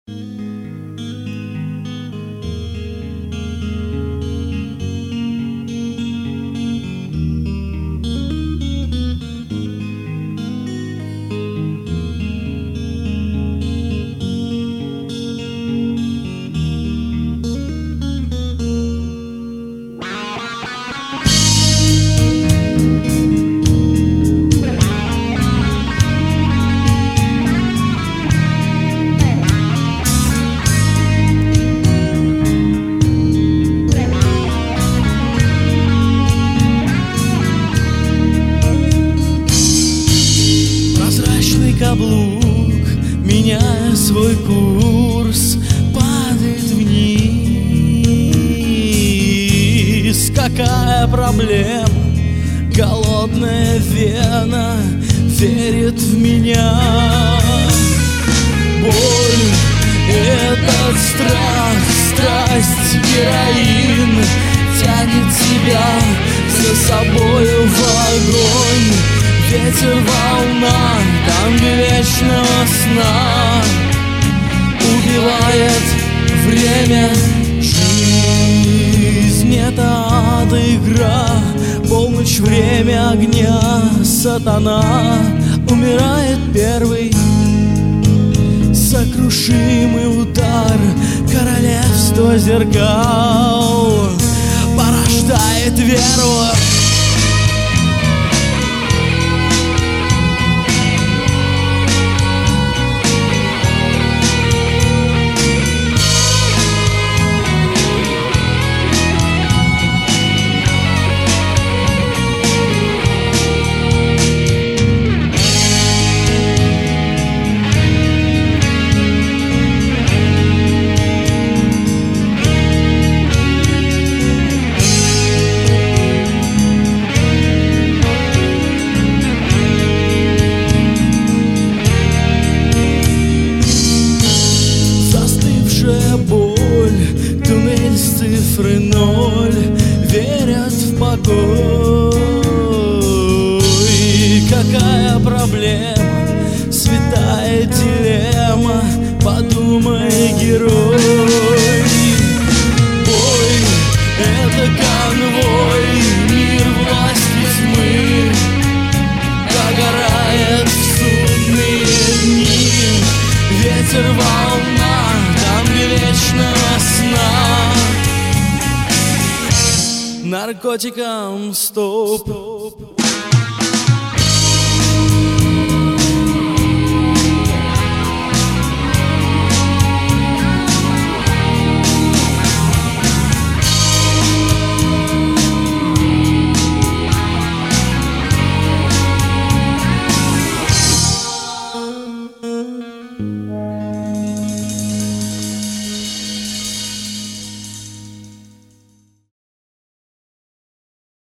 Каблук, меняя свой курс, падает вниз. Какая проблема? Голодная вена верит в меня. Боль, этот страх, страсть, героин тянет тебя за собою в огонь. Ветер, волна, там вечного сна убивает время. Жизнь — это ад, игра, полночь, время огня. Сатана умирает первый. Сокрушимый удар, королевство зеркал порождает веру. Боль, туннель с цифры 0 верят в покой. Какая проблема? Святая дилемма. Подумай, герой. Бой — это конвой, мир власти тьмы догорает в судные дни. Ветер, волна, вечного сна. Наркотикам стоп.